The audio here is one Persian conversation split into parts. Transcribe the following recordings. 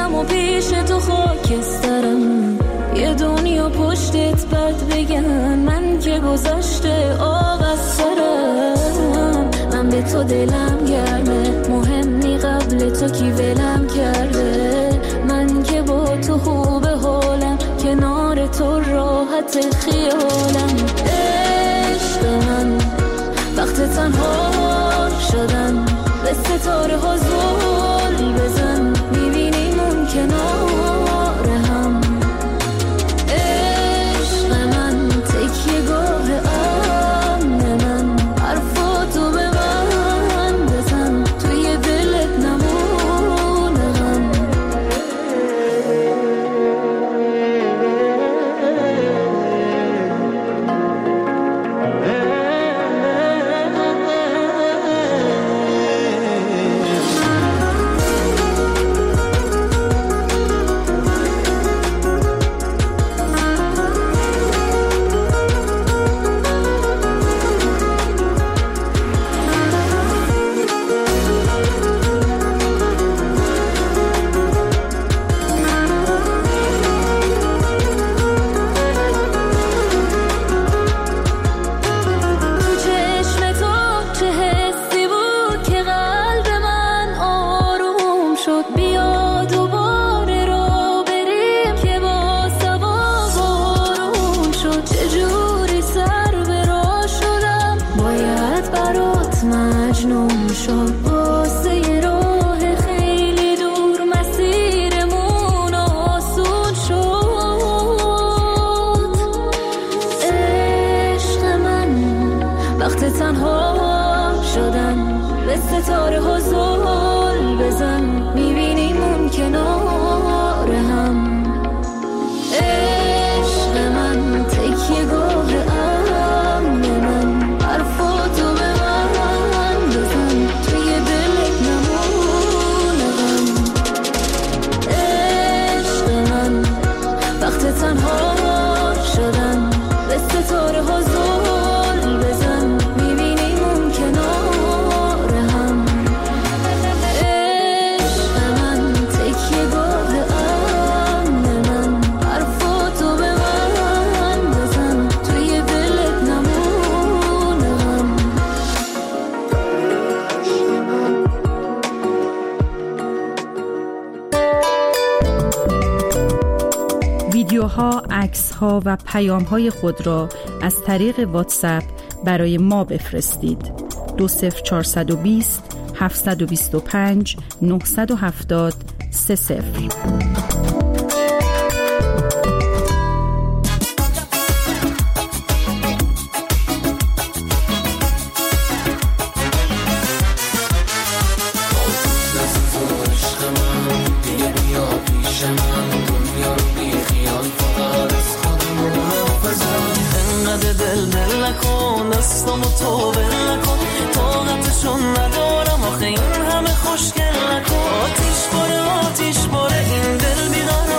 میرم و پیش تو خاکسترم، یه دنیا پشتت بد بگن من که گذشته آب از سرم. من به تو دلم گرمه، مهمی قبل تو کی ولم کرده، من که با تو خوب حالم، کنار تو راحت خیالم. عشق من وقت تنها شدن، به ستاره ها زل بزن، میبینیم اون کنار هم. عشق من تکیه گاه امن من، حرفاتو به من بزن، توی دلت نمونه غم. ویدیوها، عکس‌ها و پیام‌های خود را از طریق واتساپ برای ما بفرستید. 20420 725 970 30. آتیش باره این دل بیدار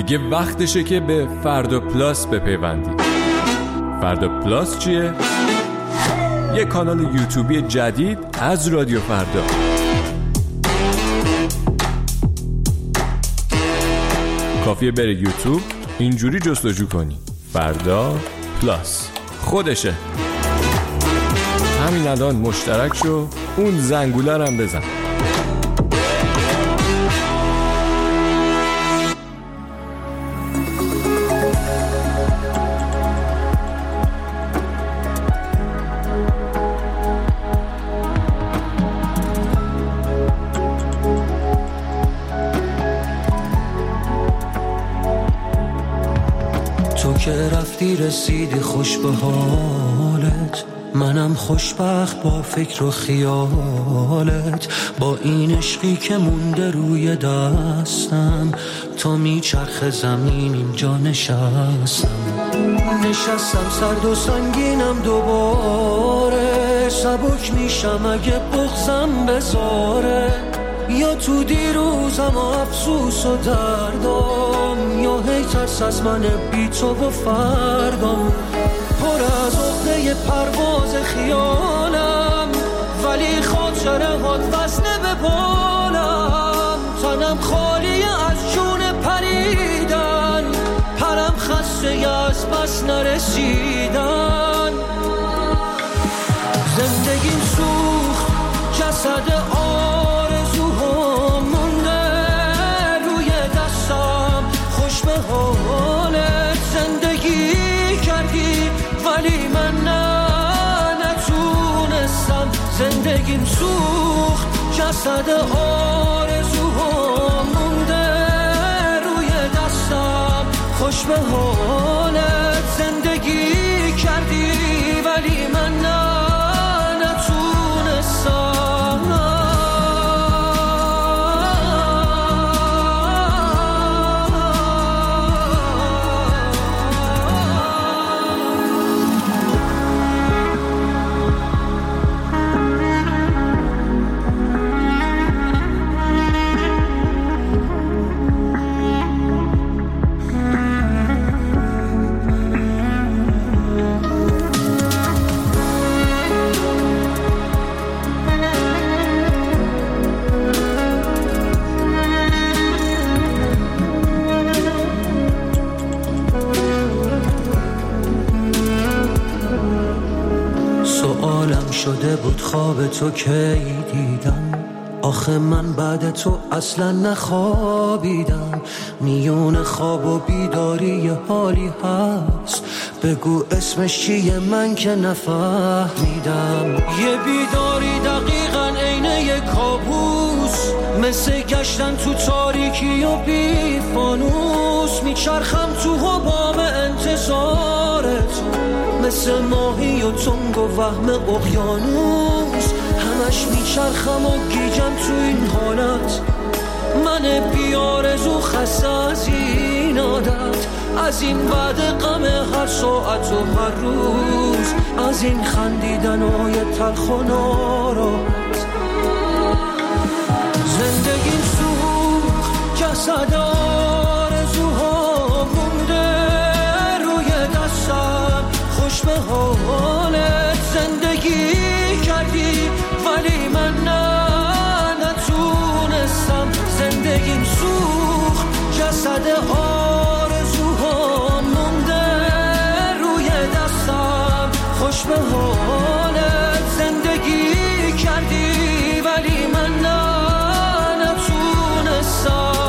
دیگه وقتشه که به فردا پلاس بپیوندی. فردا پلاس چیه؟ یه کانال یوتیوبی جدید از رادیو فردا. کافیه بره یوتیوب، اینجوری جستجو کنی فردا پلاس، خودشه. همین الان مشترک شو، اون زنگوله رو هم بزن. تو که رفتی رسیدی خوش به حالت، منم خوشبخت با فکر و خیالت. با این عشقی که مونده روی دستم، تا میچرخ زمین اینجا نشستم سرد و سنگینم دوباره. سبک میشم اگه بغضم بذاره، یا تو دیروزم و افسوس و دردم، یا هی ترس از من بی تو و فردم. پر از عقده پرواز خیالم، ولی خاطره هات وزنه به بالم. تنم خالی از جون پریدن، پرم خسته از بس نرسیدن. زندگیم سوخت جسد آرزوها مونده روی دستم. خوش به حالت زندگی کردی ولی من نتونستم. زندگیم سوخت جسد آرزوها مونده روی دستم. خوش به حالت زندگی کردی ولی من شده بود خواب تو کی دیدم. آخه من بعد تو اصلا نخوابیدم. میون خواب و بیداری یه حالی هست، بگو اسمش چیه من که نفهمیدم. یه بیداری دقیقاً عین یه کابوس، مثل گشتن تو تاریکی و بی فانوس. میچرخم تو حباب انتظارت، مثل ماهی و تنگ و وهم اقیانوس. همش میچرخم و گیجم تو این حالت، من بیارزو خسته از این عادت. از این بعد غم هر ساعت و هر روز، از این خندیدن های تلخ و ناراحت. زندگیم سوخت جسد آرزوها مونده روی دستم. خوش به حالت زندگی کردی ولی من نتونستم. زندگیم سوخت جسد آرزوها مونده روی دستم. خوش به حالت زندگی کردی ولی من نتونستم.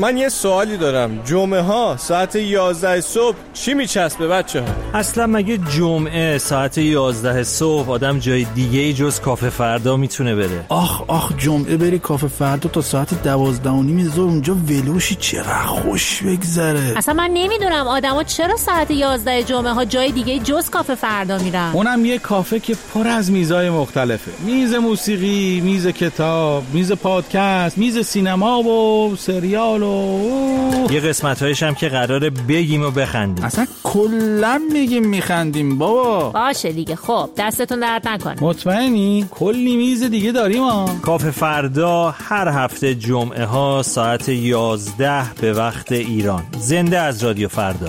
من یه سوالی دارم. جمعه ها ساعت 11 صبح چی میچسبه بچه ها؟ اصلا مگه جمعه ساعت 11 صبح آدم جای دیگه جز کافه فردا میتونه بره؟ آخ جمعه بری کافه فردا تا ساعت 12:30 ظهر اونجا ولوشی چقدر خوش بگذره. اصلا من نمیدونم آدما چرا ساعت 11 جمعه ها جای دیگه جز کافه فردا میرن. اونم یه کافه که پر از میزای مختلفه. میز موسیقی، میز کتاب، میز پادکست، میز سینما و سریال و یه قسمت‌هایش هم که قراره بگیم و بخندیم. اصلا کلا میگیم میخندیم بابا. باشه دیگه. خب دستتون درد نکنه. مطمئنی؟ کلی میز دیگه داریم ها. کافه فردا هر هفته جمعه ها ساعت 11 به وقت ایران. زنده از رادیو فردا.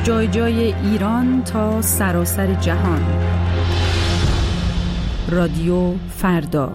جای جای ایران تا سراسر جهان. رادیو فردا.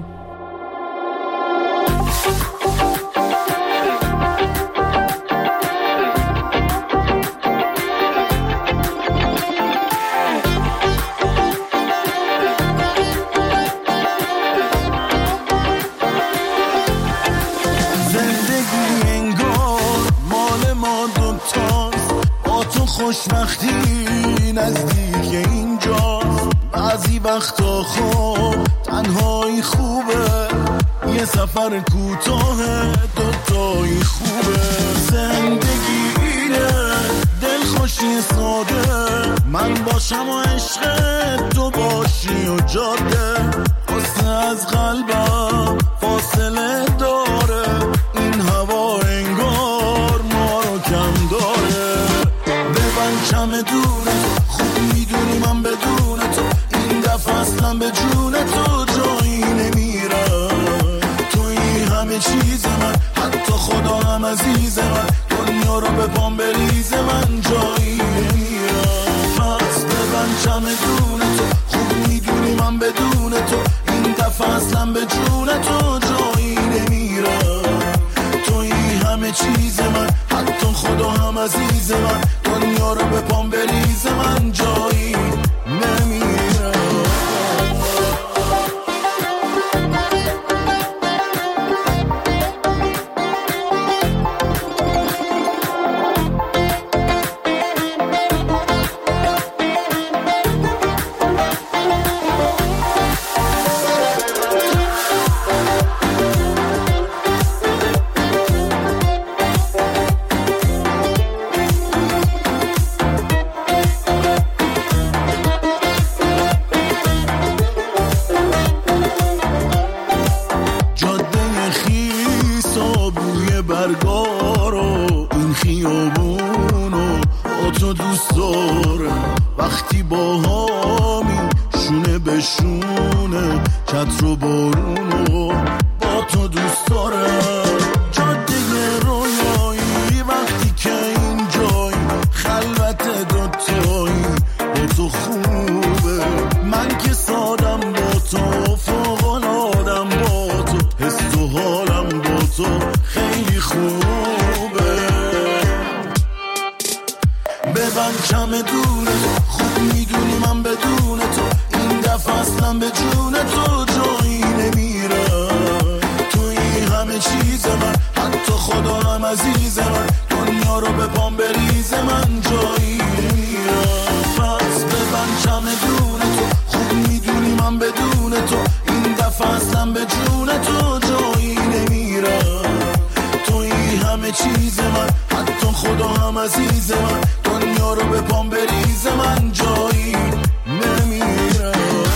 خوشبختی نزدیک اینجاست، بعضی وقتا خب تنهایی خوبه، یه سفر کوتاه دوتایی خوبه. زندگی اینه دلخوشی ساده، من باشم و عشق تو باشی و جاده، قصه از قلبم فاصله داره، این هوا انگار ما رو کم داره. کم دونه خوب میدونی من بدون تو این دفعه اصلا به جون تو جایی نمیرم. توی همه چیز من، حتی خدا هم عزیز من، دنیا رو به پام بریز من جایی نمیرم. پس ببند چم دونه تو خوب میدونی من بدون تو این دفعه اصلا به جون تو جایی نمیرم. توی همه چیز من، حتی خدا هم عزیز من، دنیا رو به پام بریز من جایی نمیرم. وقتی با هامی شونه به شونه چتر و بارونو با تو دوست دارم. جاده رویایی وقتی که اینجایی خلوت دوتایی با تو خوبه. من که سادم با تو فوق‌العاده‌ام با تو، حس و حالم با تو خیلی خوبه. ببند کم دونه خوب میدونی من بدون تو این دفعه اصلا به جون تو جایی نمیرم. توی همه چیز من، حتی خدا هم عزیز من، دنیا رو به پام بریز من جایی نمیرم. پس ببند کم دونه تو خوب میدونی من بدون تو این دفعه اصلا به جون تو جایی نمیرم. توی همه چیز من، حتی خدا هم عزیز من، دنیا رو به پام بریز من جایی نمیرم.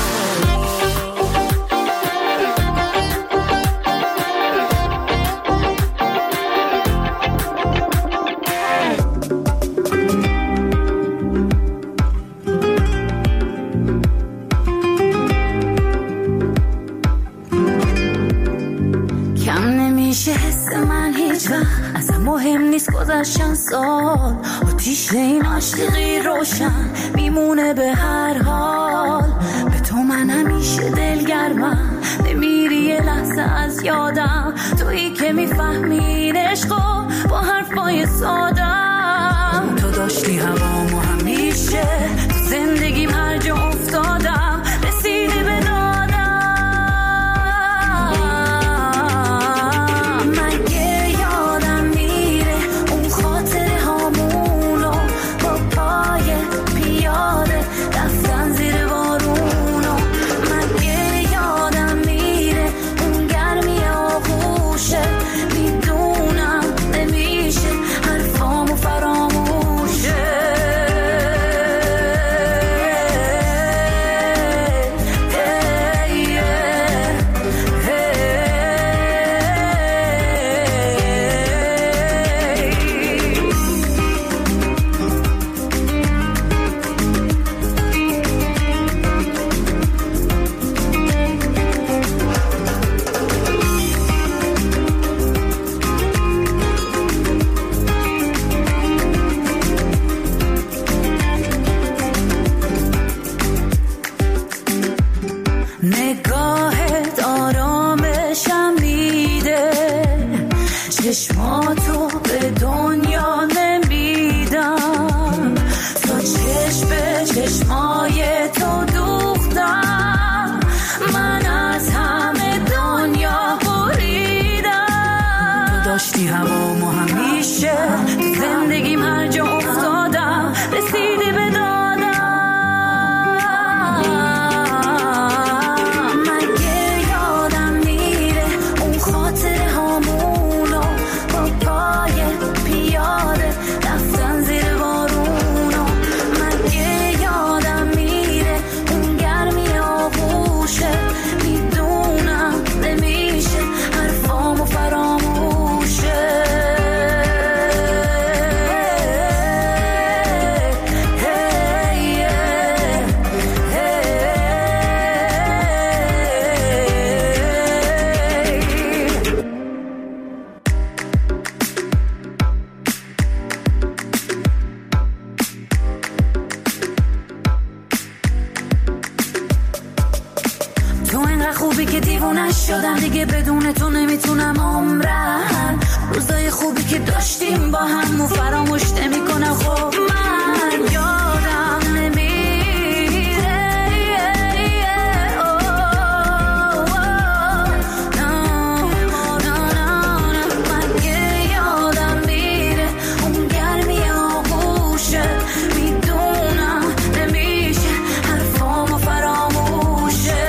کم نمیشه حس من هیچ وقت، اصلا مهم نیست گذشتن سال، آتیش این عاشقی روشن میمونه به هر حال. به تو من همیشه دلگرمم، نمیری یه لحظه از یادم، تویی که میفهمین عشقو با حرفای سادم. تو داشتی هوامو همیشه، تو زندگی هر جا افتادم رسیدی به دادم. چشماتو به دنیا نمیدم، تا چشم به چشمای تو دوختم، من از همه دنیا بریدم. تو داشتی هوامو همیشه، زندگیم هر جا افتادم رسیدی به دادم. مگه یادم میره اون خاطره هامونو با پای پیاده رفتن زیر بارونو؟ مگه یادم میره اون گرمی آغوشه؟ میدونم نمیشه حرفامو فراموشه. تو اینقدر خوبی که دیوونه شدم، دیگه بدون تو نمیتونم عمرم. روزای خوبی که داشتیم با هم و فراموش نمیکنم. خب من یادم نمیره، مگه یادم میره اون گرمی آغوشه؟ میدونم نمیشه حرفامو فراموشه.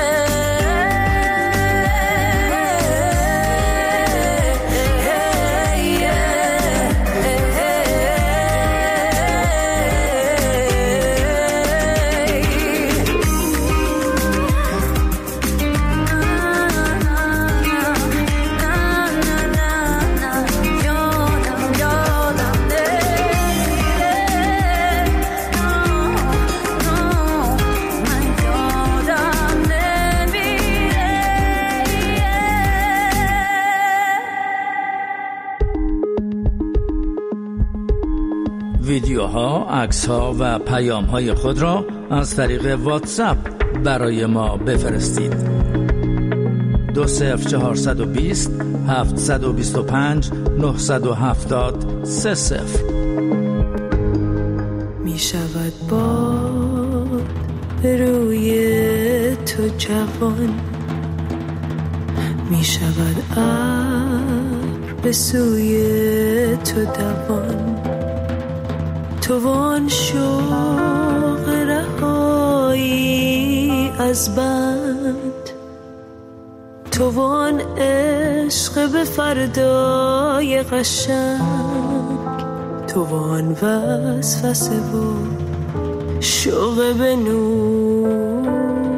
ویدیوها، عکس‌ها و پیام‌های خود را از طریق واتساپ برای ما بفرستید. 20420 725 970 30. می شود باد روی تو جوان، می شود ابر به سوی تو دوان. تو وان شوق رهایی از بند، تو وان عشق به فردای قشنگ، تو وان وسوسه و شوق به نور،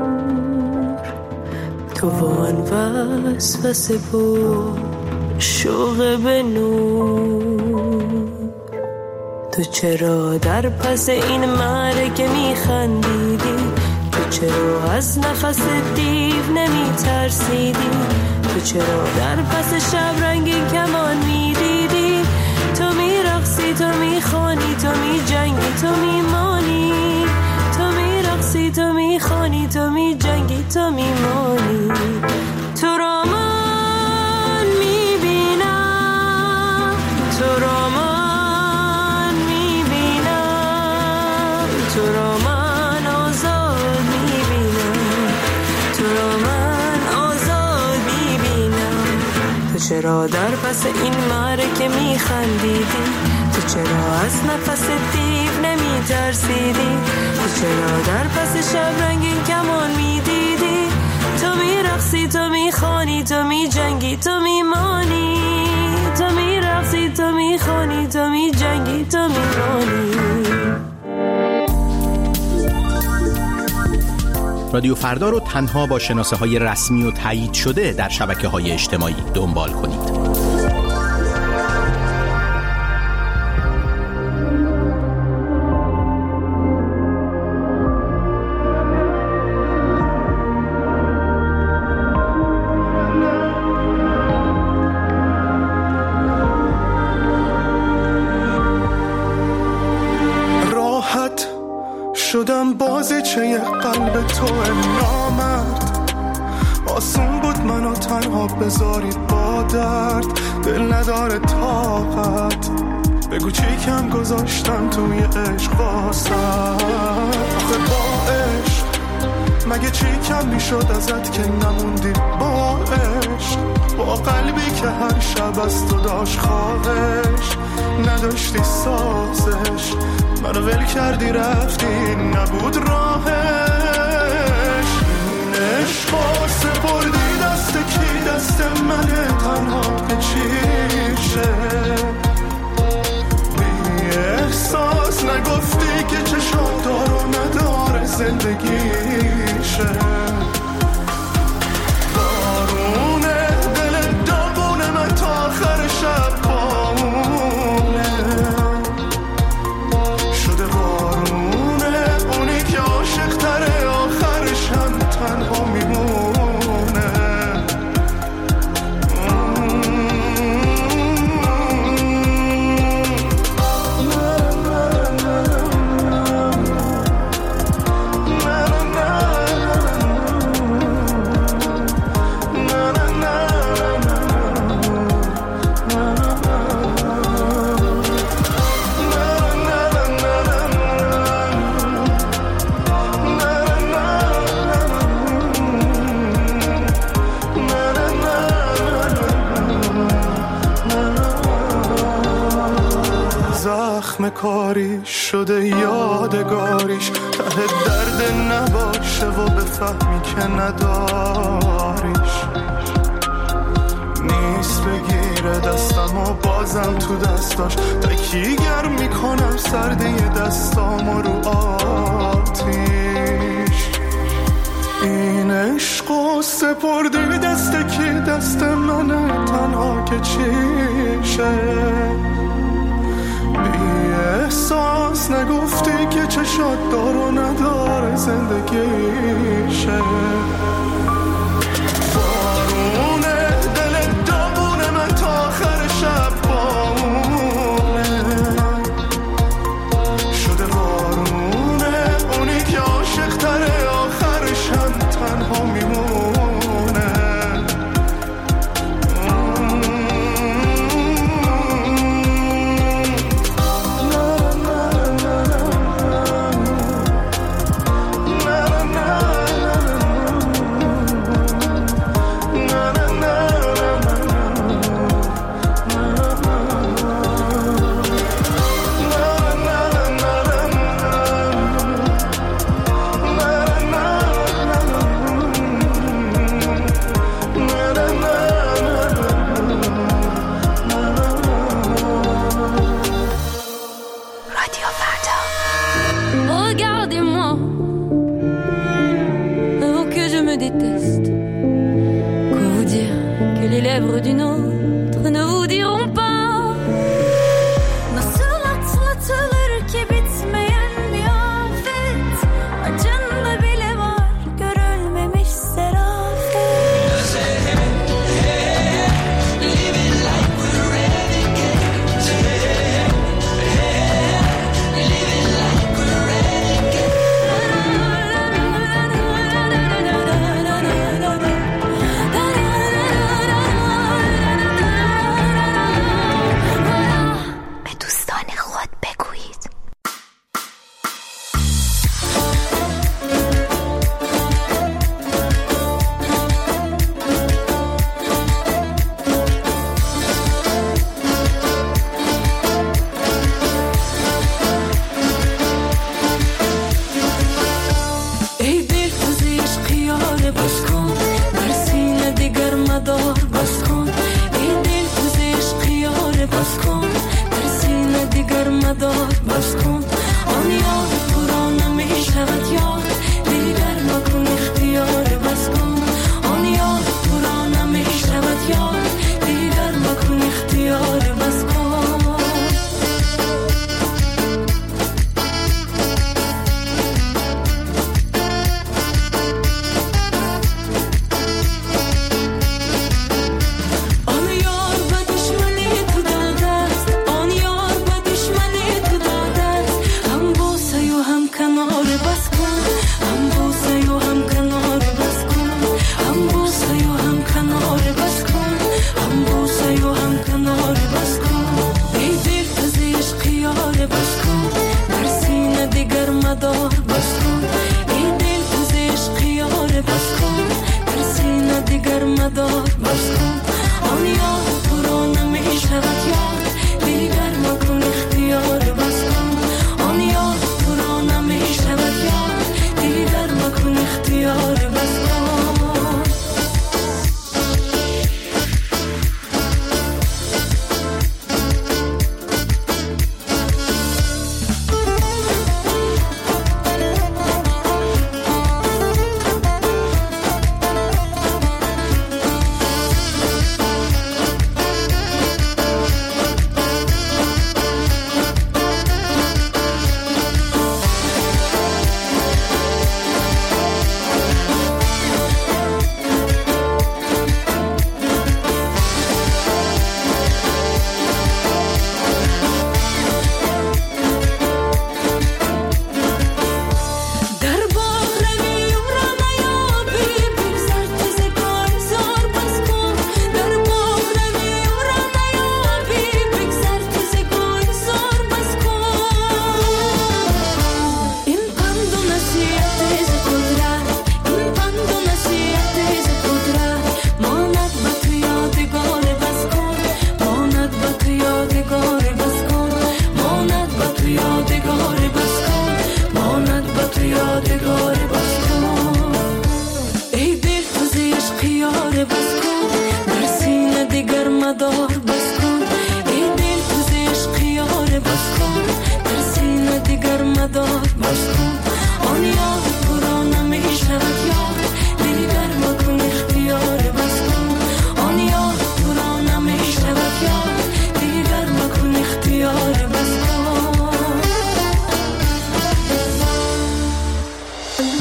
تو وان وسوسه و شوق به نور. تو چرا در پس این مرگ میخندیدی؟ تو چرا از نفس دیو نمیترسیدی؟ تو چرا در پس شب رنگین کمان میدیدی؟ تو میرقصی، تو میخوانی، تو میجنگی، تو میمانی. تو میرقصی، تو میخوانی، تو میجنگی، تو میمانی. تو را من میبینم، تو را من تو را من آزاد میبینم، تو را من آزاد میبینم. تو چرا در پس این معرکه میخندیدی؟ تو چرا از نفس دیو نمیترسیدی؟ تو چرا در پس شب رنگین کمان میدیدی؟ تو میرقصی، تو میخوانی، تو میجنگی، تو میمانی. تو میرقصی، تو میخوانی، تو میجنگی، تو میمانی. رادیو فردا رو تنها با شناسه‌های رسمی و تایید شده در شبکه‌های اجتماعی دنبال کنید. راحت شدم بازیچه قلب تو نامرد، آسون بود منو تنها بذاری با درد، دل نداره طاقت. بگو چی کم گذاشتم توی عشق واسه، آخه با عشق مگه چی کم میشد ازت که نموندی با عشق، با قلبی که هر شب از تو داشت خواهش، نداشتی سازش، منو ول کردی رفتی نبود راهش. این عشقا سپردی دست کی؟ دست منه تنها که چیشه، بی احساس نگفتی که چشم دار و نداره زندگیشه. بارونه دل داغونه من تا آخر شب پامونه شده، بارونه اونی که عاشق تره آخرش هم تنها میمونه. کاری شده یادگاریش، ته درد نباشه و بفهمی که نداریش. نیست بگیره دستم و بازم تو دستاش، تکیگر میکنم سرده دستام رو آتیش. این عشقو سپردی دست کی؟ دست منه تنها که چیشه، احساس نگفتی که چشات دار و نداره زندگیشه. بارونه دل داغونه من تا آخر شب پامونه شده، بارونه اونی که عاشق تره آخرش هم تنها میمونه. D'une autre ne vous diront pas. Nasıl atlatılır ki bitmeyen bir afet, acında bile var görülmemiş serafet. Living like we're renegades. Living like we're renegades.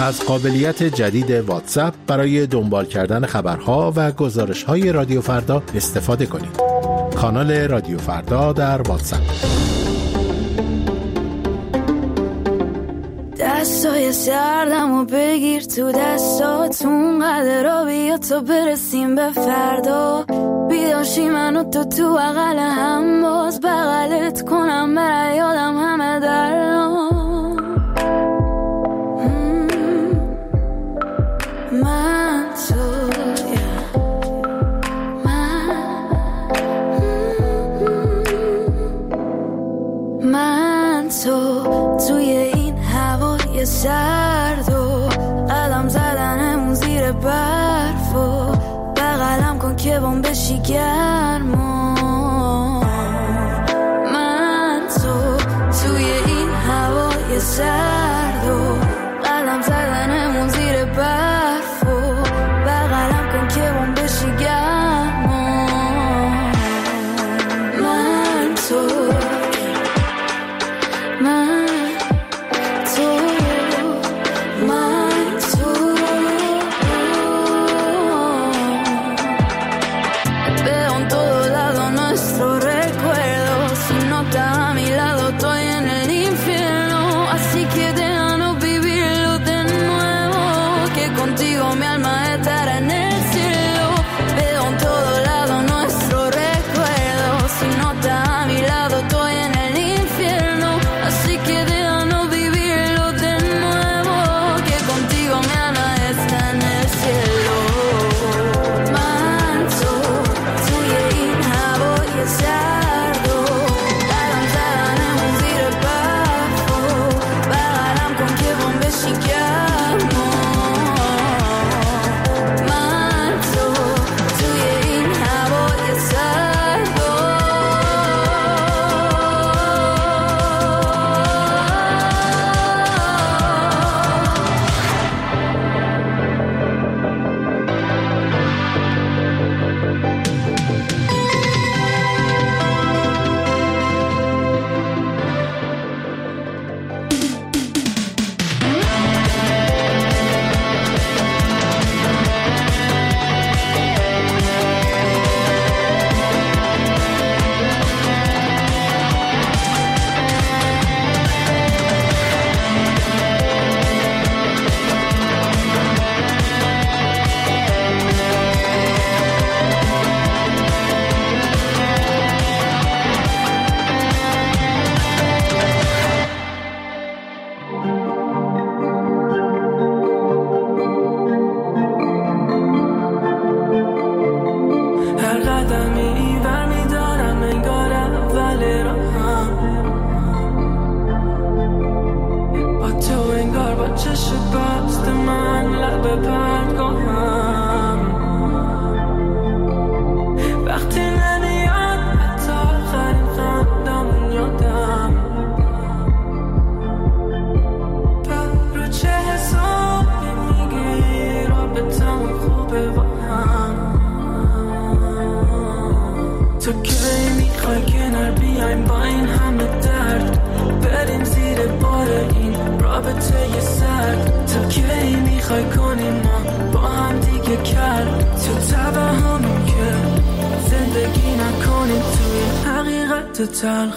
از قابلیت جدید واتساپ برای دنبال کردن خبرها و گزارش‌های رادیو فردا استفاده کنید. کانال رادیو فردا در واتساپ. دستای سردم و بگیر تو دستاتون، قدر بیا تا برسیم به فردا. بیداشی منو تو بغل هم، باز بغلت کنم برای یادم همه درام. من تو من تو توی این هوای سرد و قدم زدنمون زیر برف و بغلم کن که بام بشی گرما. من تو توی این هوای سرد و قدم زدنمون زیر برف و بغلم کن که بام بشی گرما. من تو تلخ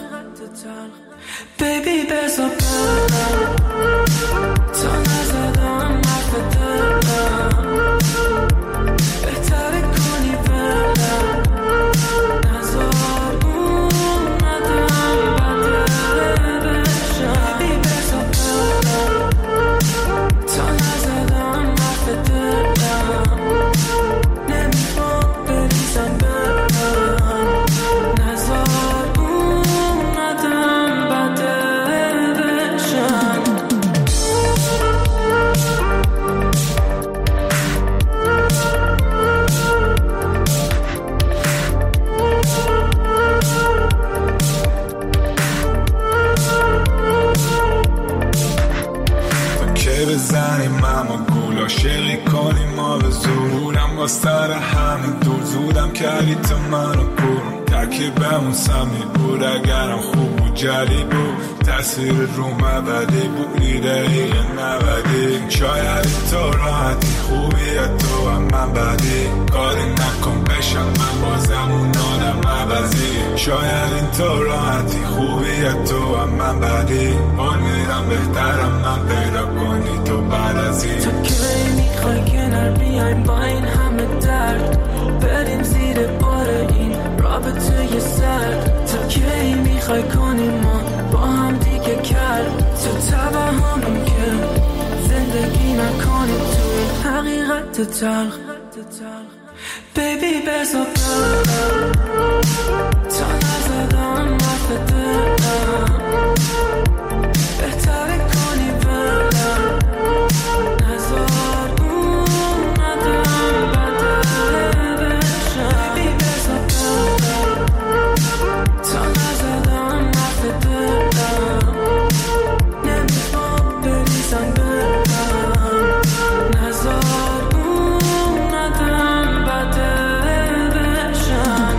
بیبی بزا برم تا نزدم حرف دلم بهتره کنی برم نزار اومدم بده بشم بیبی بزا برم تا نزدم حرف دلم نمیخوام بریزم برم نزار بزنیم اما گول عاشقی کنیم ما به زورم با سر همه دور زودم کردی تو منو کور ترکیبمون سمی بود اگرم خوب بود جلی بود، تأثیر رو مبدی بود، ایده نبدی. شاید تو راحتی خوبیه تو هم من بدی، کاری نکن بشم من بازم اون آدم عوضی. شاید این تو راحتی خوبیه تو هم من بدی، اون میرم بهترم من پیدا کنی تو بعد از این. تو کی میخوای کنار بیایم با این همه درد، بریم زیر بار این رابطه سرد. تو کی میخوای کنیم ما با هم دیگه کرد، تو توهمی که زندگی نکنیم تو حقیقت تلخ. بیبی بزا برم تا نزدم حرف دلم، بهتره کنی برم نزار اون ندم بده بشم. بیبی بزا برم تا نزدم حرف دلم، نمیخوام بریزم برم نزار اون ندم بده بشم.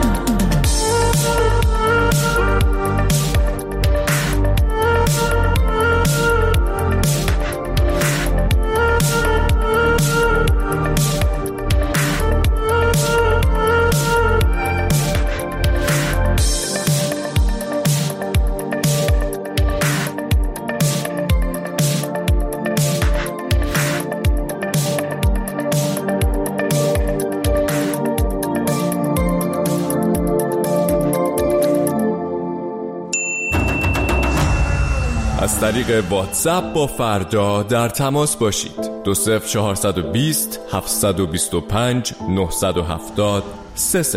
از طریق واتساپ با فردا در تماس باشید. 20420 725 970 30.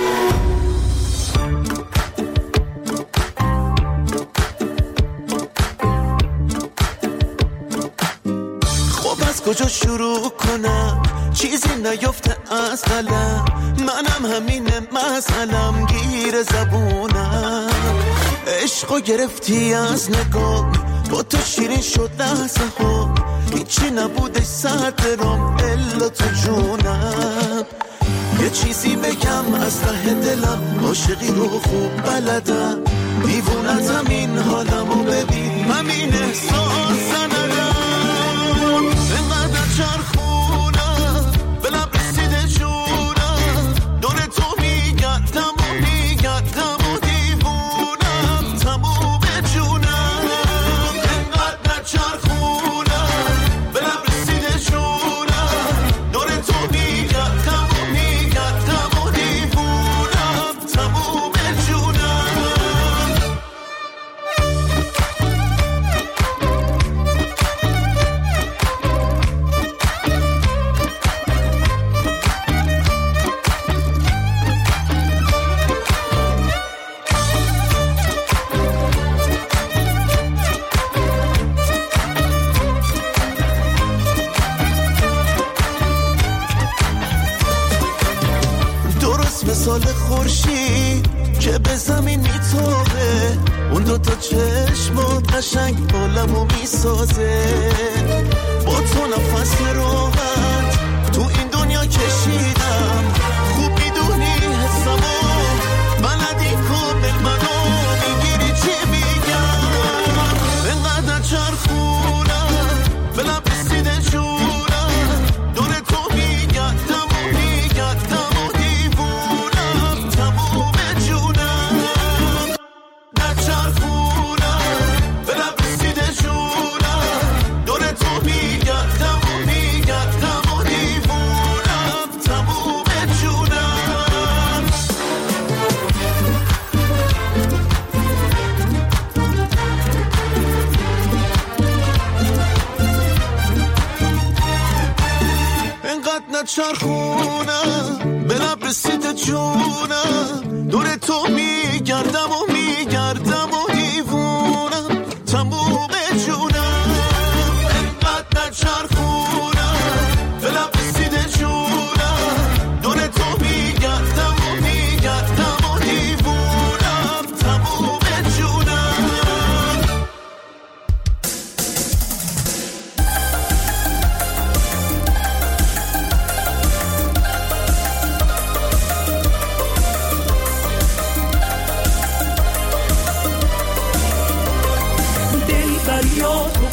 خب از کجا شروع کنم، چیزی نیفته از قلم، منم همینه مسئلم گیر زبونم. عشقو گرفتی از نگاه، با تو شیرین شد لحظه ها، هیچی نبودش صدرم الا تو جونم. یه چیزی بگم از ته دلم، عاشقی رو خوب بلدم، دیوونتم این حالمو ببین، من این احساس ندارم. اینقدر چرخونم به لب رسیده جونم، دور تو میگردم و میگردم و دیوونم تموم جونم. اینقدر چرخونم به لب رسیده جونم، دور تو میگردم و میگردم و دیوونم تموم جونم. مثال خورشید که به زمین میتابه، اون دوتا چشمات قشنگ عالمو میسازه. با تو نفس راحت تو این دنیا کشیدم، خوب میدونی حسمو بلدی کامل منو میگیری چی میگم. اینقدر چرخونم به لب رسیده جونم، دور تو میگردم و میگردم و دیوونم تموم جونم. نچرخونم به لب رسیده جونم، دور تو میگردم و میگردم و دیوونم تموم جونم. اینقدر نچرخونم به لب رسیده جونم، دور تو میگردم و میگردم و دیوونم تموم جونم. اینقدر نچرخونم به لب رسیده جونم، دور تو میگردم و میگردم و دیوونم تموم جونم.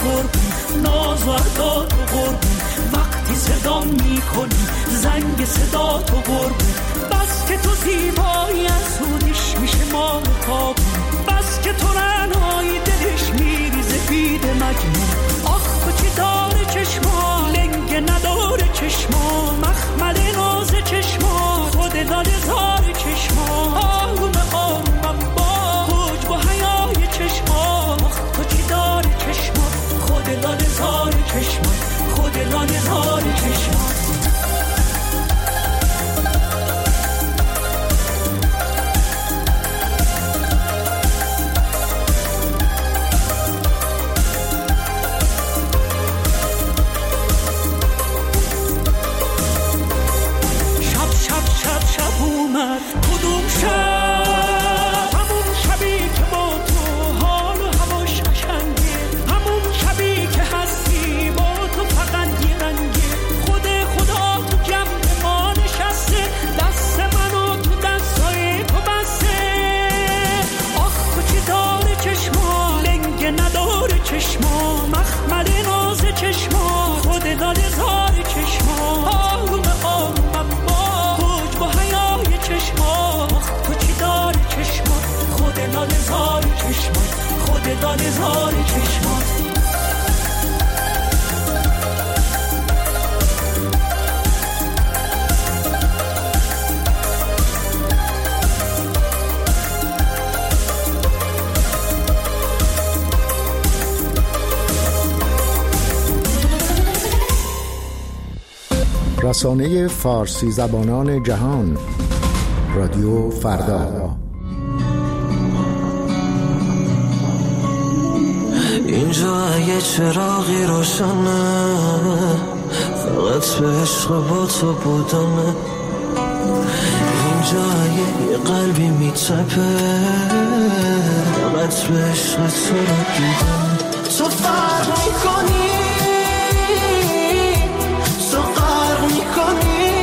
قربون، ناز و ادا تو قربون، وقتی صدا میکنی زنگ صدا تو قربون، بس که تو زیبایی از سودش میشه مال کابون، بس که تو رنایی دلش میریزه بید مجنون، آخ تو چی داره چشما لنگ نداره چشما، مخمل ناز چشما خود دل زار چشما، آروم آرومم با حج با حیای چشما، آخ تو چی داره چشما خود دل زار چشما، خود دل زار چشما. کدوم شب همون شبی که با تو حال و هواش قشنگه، همون شبی که هستی با تو فقط یه رنگه، خود خدا تو جمع ما نشسته، دست منو تو دستای تو بسته، آخ تو چی داره چشما لنگ نداره چشما، مخمل ناز چشما خود داره زار چشما، آروم آرومم با حج با حیای چشما، تو چی داری چشما خود دل زار چشما، خود دل زار چشما. رسانه فارسی زبانان جهان، رادیو فردا. اینجا یه چراغی روشنه، فقط به عشق با تو بودمه، اینجا یه قلبی میتپه، فقط به عشق تو رو دیدم، تو فرق میکنی، تو غرق میکنی،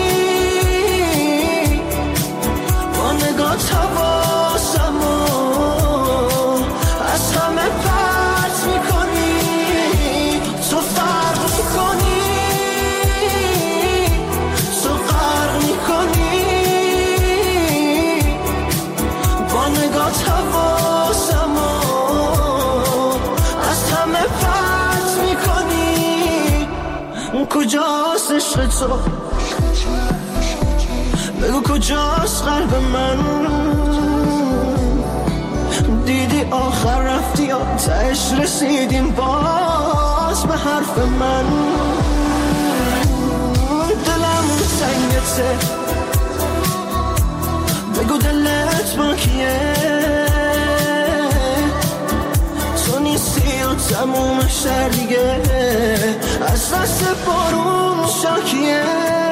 با نگات حواسمو از همه پرت میکنی، تو فرق میکنی، تو غرق میکنی، با نگات حواسمو از همه پرت میکنی، کجاست عشق تو؟ بگو کجاست قلب من؟ دیدی آخر رفتی یا تهش رسیدیم باز به حرف من؟ دلم سنگته، بگو دلت با کیه؟ تو نیستی و تموم شهر دیگه از دست بارون شاکیه،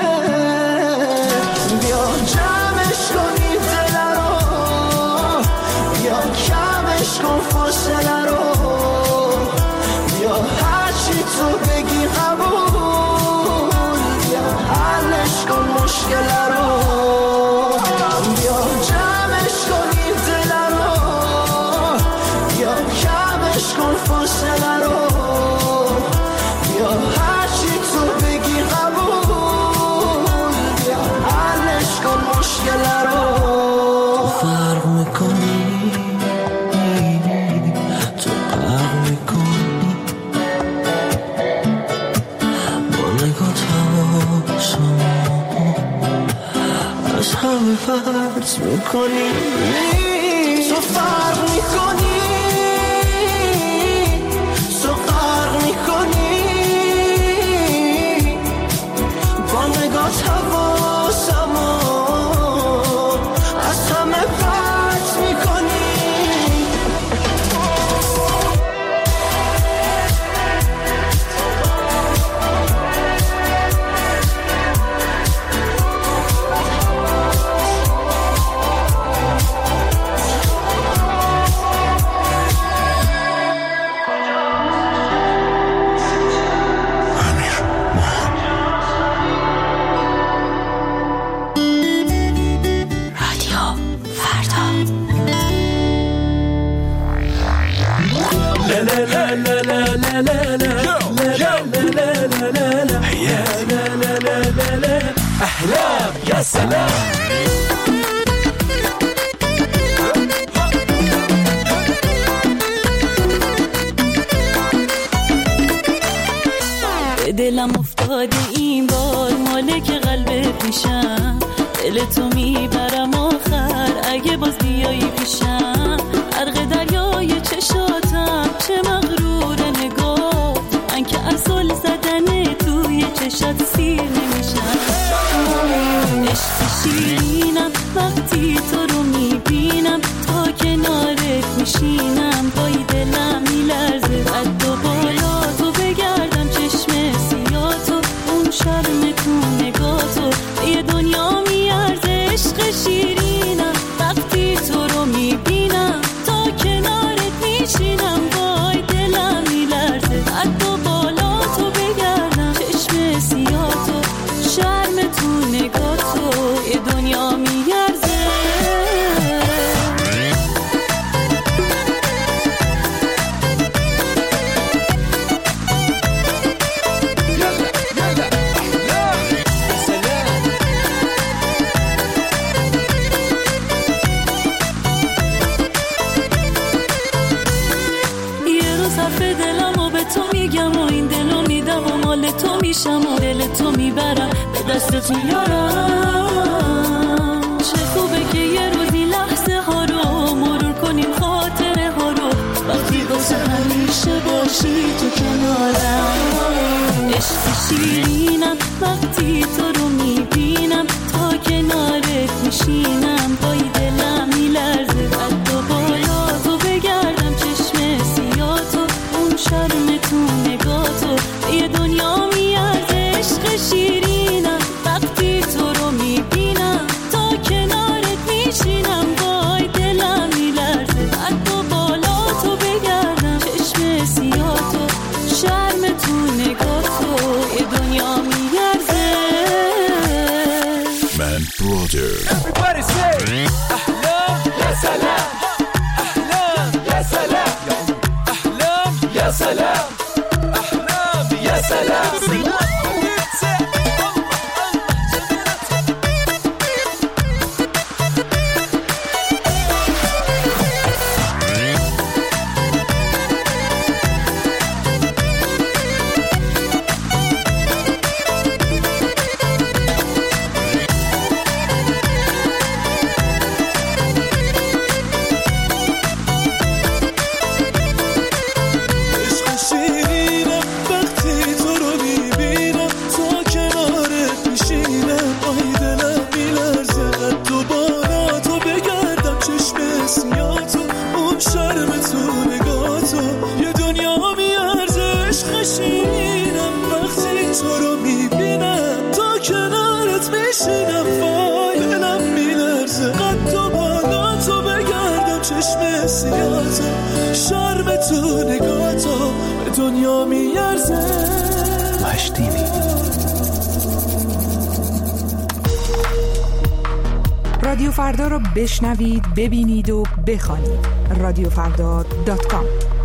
بیا جمعش کنی دل رو، بیا کمش کن فاصله رو، بیا هرچی تو بگی قبول، بیا حلش کن مشکل رو، بیا جمعش کنی دل رو، بیا کمش کن فاصله رو، بیا هرچی تو بگی قبول، بیا حلش کن مشکل رو، تو فرق میکنی، تو غرق میکنی، با نگات حواسمو از همه پرت میکنی، تو فرق میکنی، تو غرق میکنی، با نگات حواسمو از همه پرت میکنی. احلام یا سلام دلم افتاده این بار مالک قلب پیشم دل تو میبرم آخر اگه باز بیایی پیشم غرق دریای چشاتم چه مغرور نگاه من که اصل زدن توی چشات سیر نمیشم عشق شیرینم وقتی تو رو میبینم تا کنارت میشینم پای دلم میلرزه قد و بالا تو بگردم چشم سیاتو اون شرم تو نگاتو یه دنیا میارزه عشق شیرینم وقتی تو رو میبینم تا کنارت میشینم پای دلم میلرزه قد و بالا تو بگردم چشم سیاتو شرم تو نگاتو یه دنیا میارزه تو میشم و دل تو میبرم به دستت میارم چه خوبه که یه روزی لحظه ها رو مرور کنیم خاطره ها رو وقتی واسه همیشه باشی تو کنارم عشق شیرینم وقتی تو رو میبینم تا کنارت میشینم پای دلم میلرزه قد و بالا تو بگردم چشم سیاتو اون شرم تو نگاتو یه دنیا میارزه عشق شیرینم وقتی تو رو میبینم تا کنارت میشینم وای دلم میلرزه قد و بالا تو بگردم چشم سیاتو شرم تو نگاتو یه دنیا میارزه من برادر Everybody say احلام یا سلام احلام یا سلام احلام یا سلام احلام یا سلام شرم تو نگاتو به دنیا میارزه مشتیمی رادیو فردا رو بشنوید، ببینید و بخوانید. رادیوفردا.com.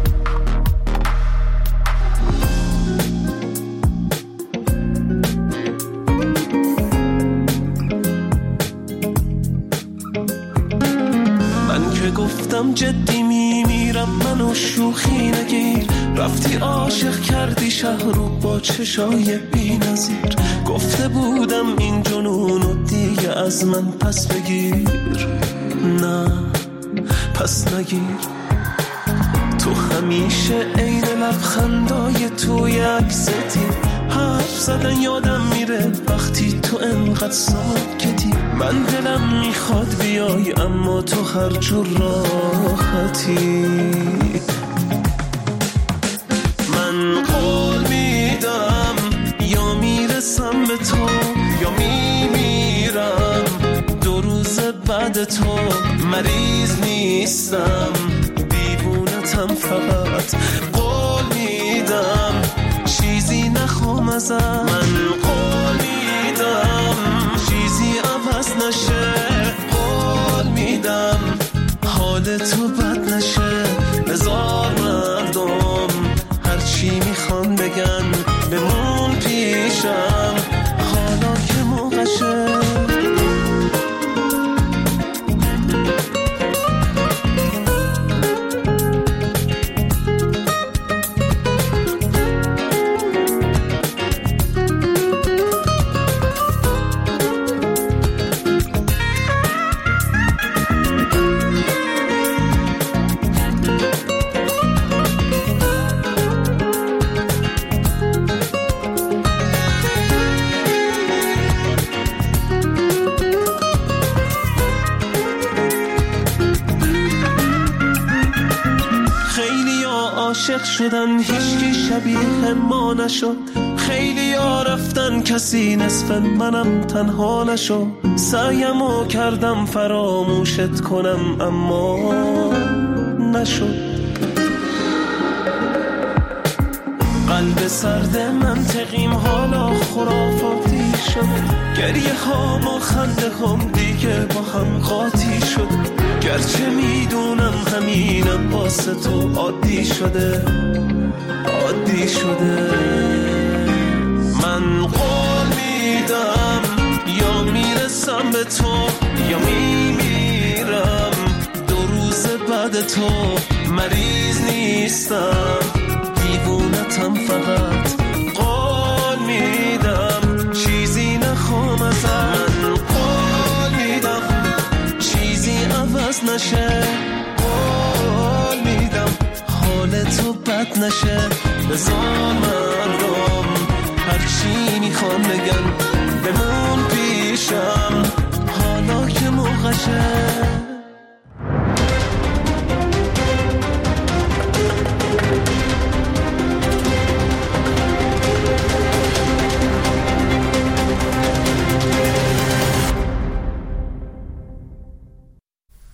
گفتم جدی میمیرم منو شوخی نگیر رفتی عاشق کردی شهر رو با چشای بی نظیر گفته بودم این جنونو دیگه از من پس بگیر نه پس نگیر تو همیشه عین لبخندای توی عکستی حرف زدن یادم میره وقتی تو انقدر ساکتی من دلم میخواد بیای اما تو هر جور راحتی من قول میدم یا میرسم به تو یا میمیرم 2 روز بعد تو مریض نیستم دیوونتم فقط قول میدم چیزی نخوام ازم من قول میدم چیزی عوض نشه قول میدم حال تو بد نشه بذار مردم عاشق شدن هیچکی شبیه ما نشد، خیلی ها رفتن کسی نصف منم تنها نشد، سعیمو کردم فراموشت کنم اما نشد. قلب سرد منطقیم حالا خرافاتی شد، گریه ها و خنده هم دیگه با هم قاطی شد، گرچه میدونم همینم واسه تو عادی شده عادی شده. من قول میدم یا میرسم به تو یا میمیرم، 2 روز بعد تو مریض نیستم، دیوونتم فقط قول میدم چیزی نخوام ازم، قول میدم چیزی عوض نشه، قول میدم حال تو بد نشه. بذار مردم هرچی میخوان بگن بمون پیشم حالا که موقعشه.